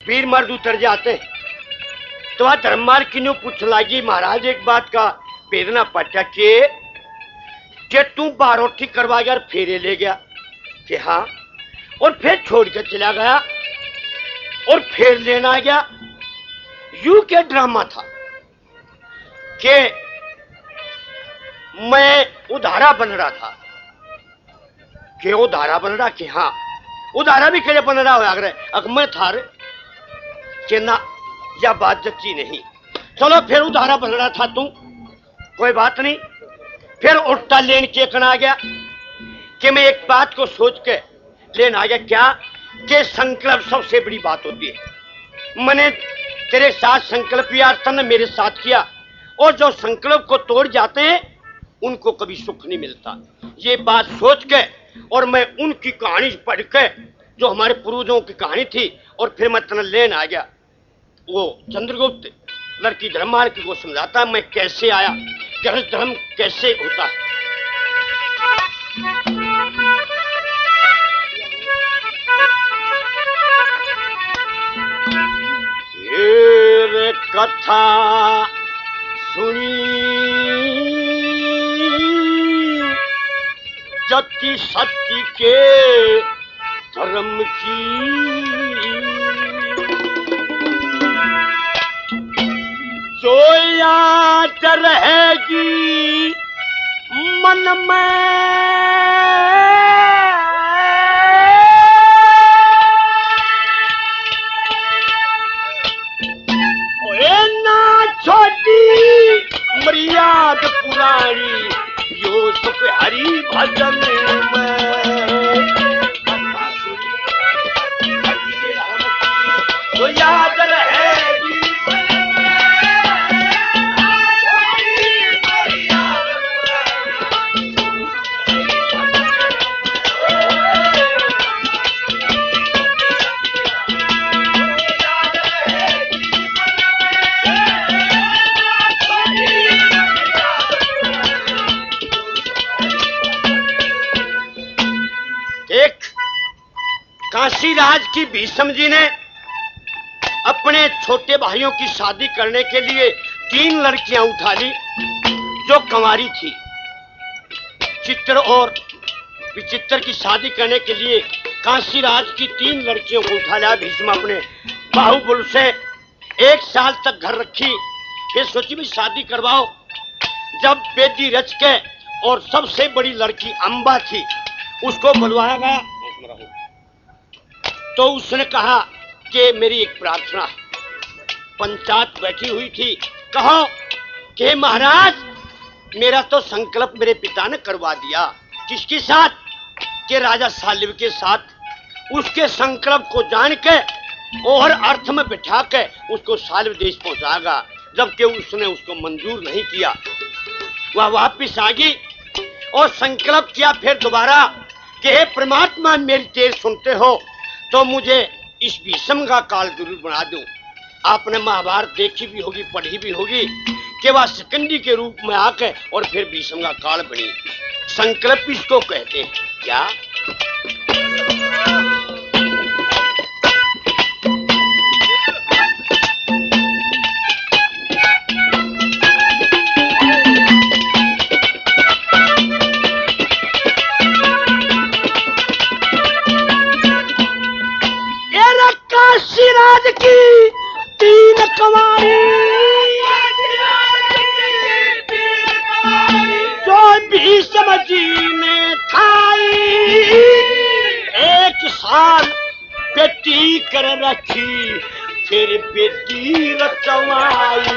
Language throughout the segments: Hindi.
वीर मर्द उतर जाते तो वह धर्ममाल किन्हों पूछ लागी महाराज एक बात का वेदना पटा के तू बारोठी करवा गया और फेरे ले गया कि हाँ, और फिर छोड़ के चला गया और फिर लेना गया। यू के ड्रामा था कि मैं उधारा बन रहा था कि उधारा बन रहा कि हाँ उधारा भी करे बन रहा हो अगर मैं था कि ना यह बात जच्ची नहीं। चलो फिर उधारा बन रहा था तू, कोई बात नहीं। फिर उल्टा लेन के आ गया कि मैं एक बात को सोच के लेन आ गया क्या कि संकल्प सबसे बड़ी बात होती है। मैंने तेरे साथ संकल्प किया, तूने मेरे साथ किया, और जो संकल्प को तोड़ जाते हैं उनको कभी सुख नहीं मिलता। ये बात सोच के और मैं उनकी कहानी पढ़ के जो हमारे पूर्वजों की कहानी थी और फिर मैं तना लेन आ गया। वो चंद्रगुप्त लड़की धर्ममाल को समझाता मैं कैसे आया, गृहस्थ धर्म कैसे होता है। ये कथा सुनी जति सत्य के धर्म की, जो याद रहेगी मन में ना छोटी मर्याद पुरानी, यो सुख हरि भजन में तो याद रहेगी। काशीराज की भीष्म जी ने अपने छोटे भाइयों की शादी करने के लिए 3 लड़कियां उठा ली जो कंवारी थी। चित्र और विचित्र की शादी करने के लिए काशीराज की 3 लड़कियों को उठा लिया भीष्म अपने बाहुबल से। 1 साल तक घर रखी, फिर सोची भी शादी करवाओ। जब बेदी रच के और सबसे बड़ी लड़की अंबा थी उसको बुलवाया गया तो उसने कहा कि मेरी एक प्रार्थना है। पंचायत बैठी हुई थी, कहो कि महाराज मेरा तो संकल्प मेरे पिता ने करवा दिया। किसके साथ? कि राजा सालिब के साथ। उसके संकल्प को जान के और अर्थ में बिठा के उसको सालिब देश पहुंचाएगा। जबकि उसने उसको मंजूर नहीं किया, वह वापिस आ गई और संकल्प किया फिर दोबारा कि हे परमात्मा मेरी तेज सुनते हो तो मुझे इस भीष्म का काल जरूर बना दो। आपने महाभारत देखी भी होगी, पढ़ी भी होगी कि वह शिकंडी के रूप में आके और फिर भीष्म का काल बनी। संकल्प इसको कहते हैं क्या? काशीराज की 3 कंवारी जो भीष्म जी ने खाई, 1 साल बेटी कर रखी फिर बेटी रचवाई।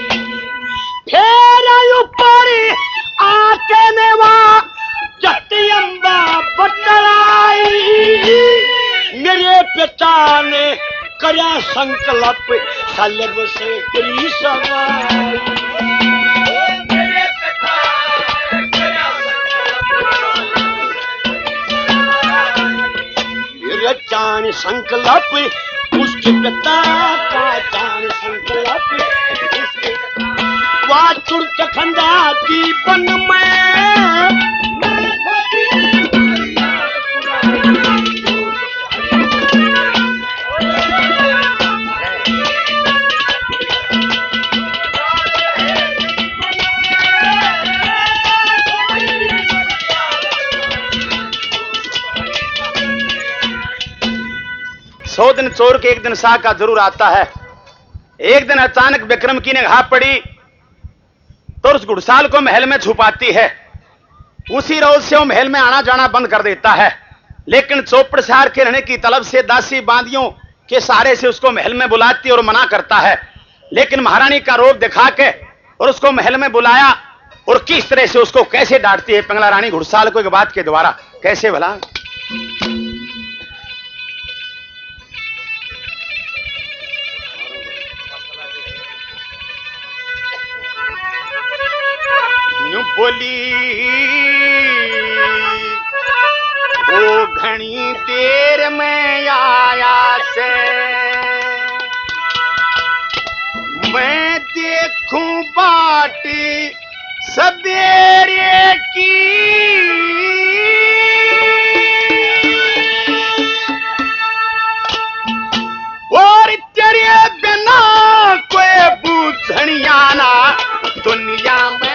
फिर ऊपर आके ने वहाँ जति अम्बा बटलाई। मेरे पिता ने करया संकल्प सालिब से करी सवाई। मेरा जान संकल्प उसके पिता का, जान संकल्प उसके वाचुर खंडा की बन में चोर के एक दिन सा का जरूर आता है। एक दिन अचानक विक्रम की निगाह पड़ी तो उस घुड़साल को महल में छुपाती है। उसी रोज से वो महल में आना जाना बंद कर देता है, लेकिन चौपड़ शहर के रहने की तलब से दासी बांदियों के सहारे से उसको महल में बुलाती और मना करता है। लेकिन महारानी का रोग दिखा के और उसको महल में बुलाया और किस तरह से उसको कैसे डांटती है पिंगला रानी घुड़साल को एक बात के द्वारा। कैसे भला? यूं बोली वो घनी देर में आया से मैं देखूं बाटी सवेरे की और तेरे बिना कोई बूझनिया ना दुनिया में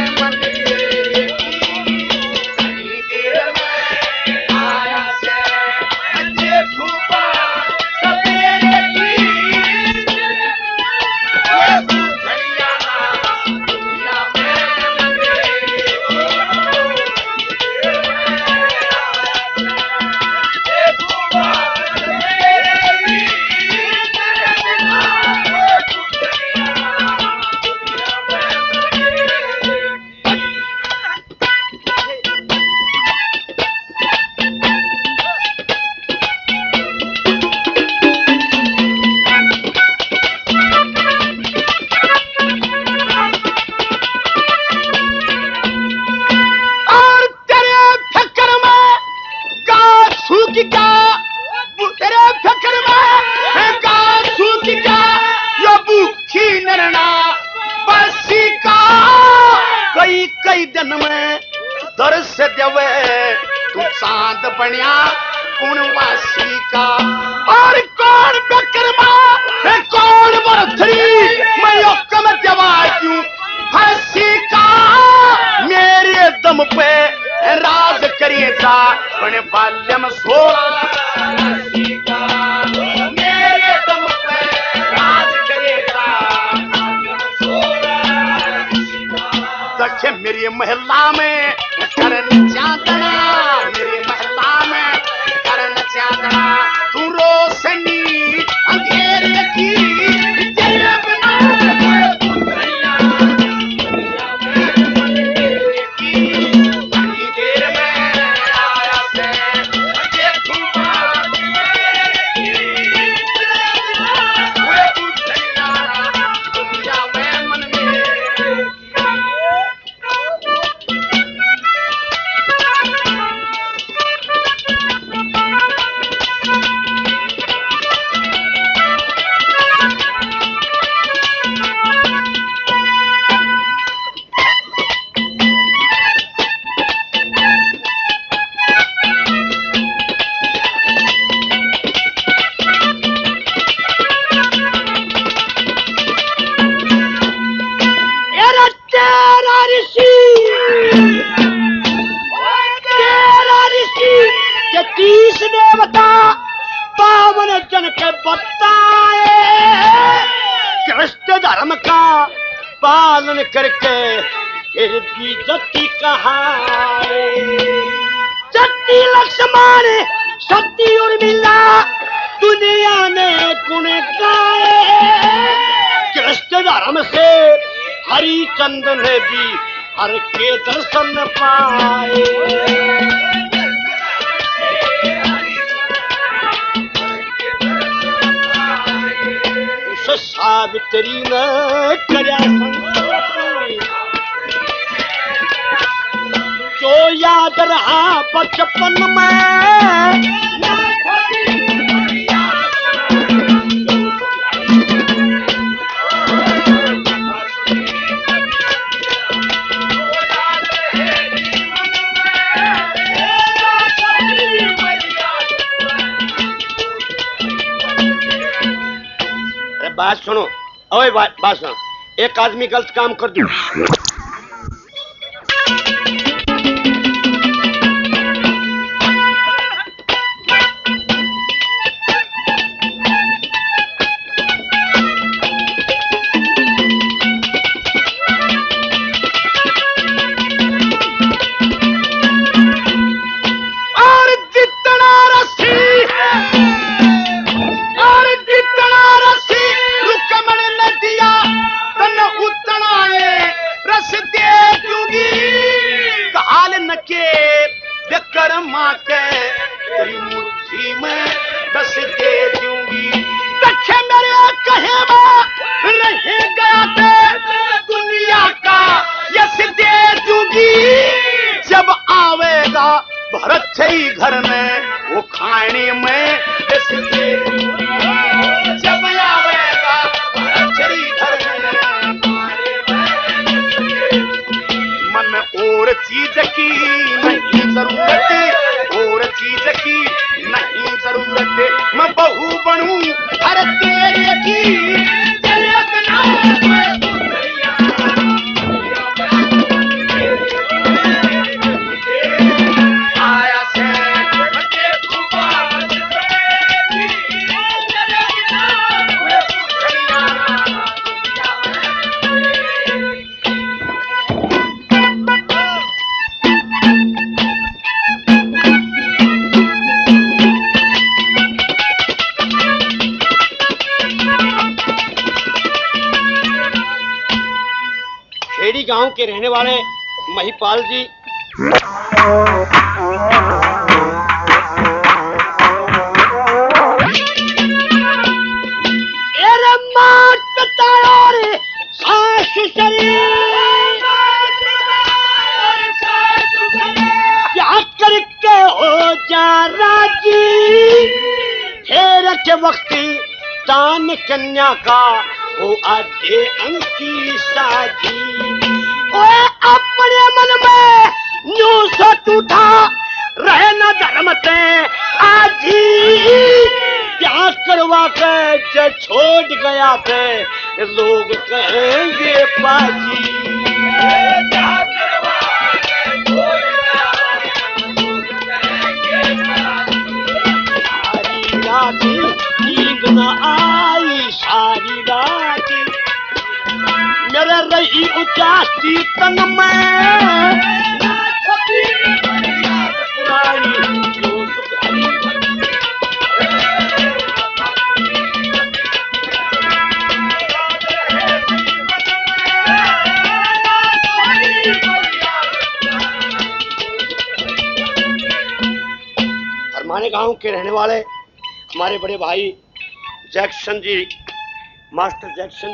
कई दिन में दर्श देवे तू चांद बनिया पूर्णवासी का। और कौन विक्रमा कौन बरथरी मैं कम देवा क्यों फांसी का। मेरे दम पे राज करेगा बने बाल्यम सोला का। मेरे दम पे राज करेगा दखे मेरी महिला में करन चांदना। मेरी महिला में करन चांदना तू रोशनी अंधेरे की तेरे बिना देर में आया से देखूं दुनिया में मन में पावन जन के बताए कृष्ण धर्म का पालन करके फिर भी जति कहाए। जति लक्ष्मण सती और मिला दुनिया ने गुण गाए। कृष्ण धर्म से हरिचंद्र ने भी हर के दर्शन पाए। सावित्री ने कर्या जो याद रहा बचपन में। बात सुनो, ओए बात सुनो। एक आदमी गलत काम कर दू भरत छई घर में वो खाने में इससे जब आवेगा भरत छई घर में खाने में मन और चीज की नहीं जरूरत और चीज की नहीं जरूरत मैं बहू बनूं हर तेरे की खेड़ी गांव के रहने वाले महिपाल जी क्या करके हो जा राजी फेर के वक्त दान कन्या का वो आधे अंकी साजी ओए अपने मन में न्यू सोच उठा रहे न धर्म से आजी क्या करवा के जो छोड़ गया थे लोग कहेंगे पाजी क्या करवा के छोड़ गया लोग कहेंगे सारी रात नींद न आई सारी रात मेरे रही उचासी तन में हमारे गांव के रहने वाले हमारे बड़े भाई जैक्सन जी मास्टर जैक्सन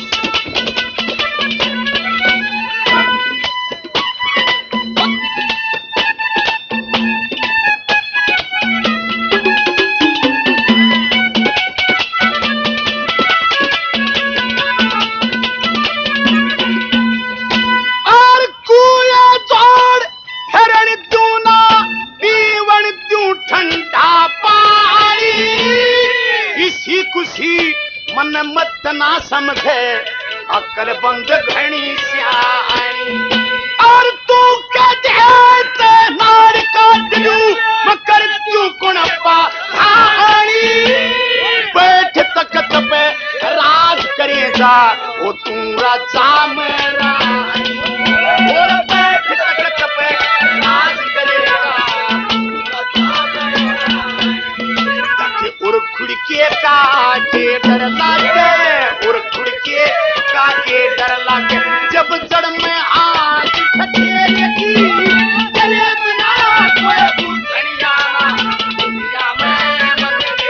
मन मत ना समझे अकल बंद घनी सियाणी और तू कहते नार का दिलू मकर तू कुणप्पा धाणी बैठ तकत पे राज करेगा वो तू राजा मेरा और बैठ तकत पे राज करेगा और खुड़के काटे डर लागे और खुड़के काटे डर लागे जब जड़ में आग ठठेरे की चले बिना कोई पूछनिया दुनिया में मरने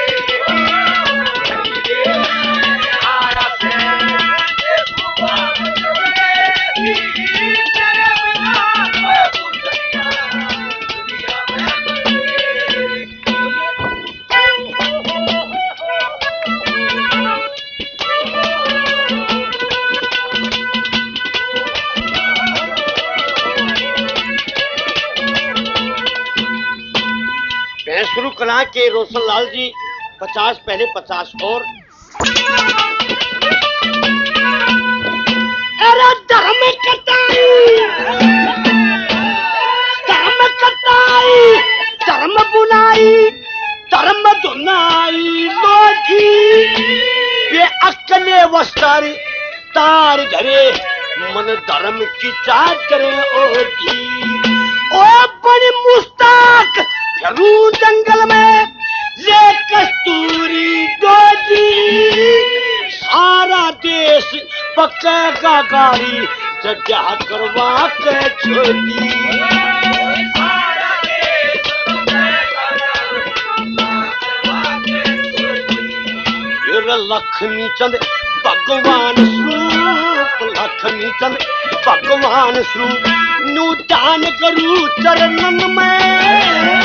आया से चले बिना कोई पूछनिया दुनिया में शुरू कला के रोशन लाल जी 50 पहले 50 और अरे धर्म कटाई धर्म बुनाई धर्म धुनाई लोगी ये अकले वस्तर तार धरे मन धर्म की चाट करे ओढ़ी ओ बड़ी मुस्ताक रू जंगल में ले कस्तूरी डोजी सारा देश पक्का गाड़ी जजा करवा के छोड़ी लक्ष्मी चंद भगवान स्वरूप लक्ष्मी चंद भगवान स्वरूप नू दान करूं चरणन में।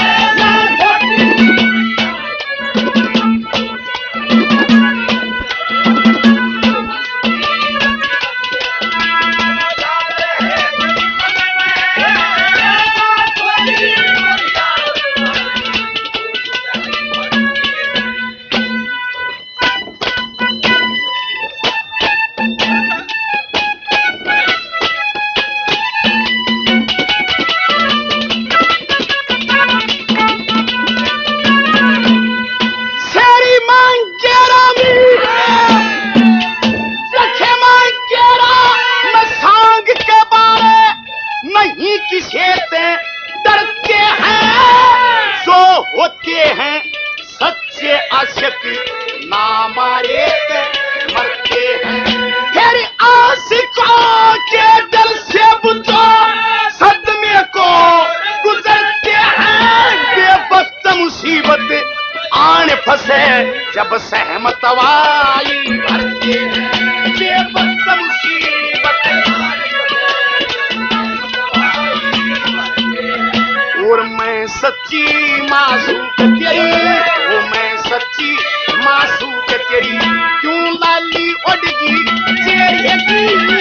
जब सहमत वाई भरते हैं बेबस मुसीबत और मैं सच्ची मासूक तेरी, वो मैं सच्ची मासूक तेरी, क्यों लाली उड़गी चेहरेगी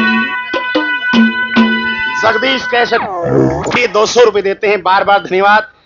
जगदीश कैसेट के 200 रुपए देते हैं, बार बार धन्यवाद।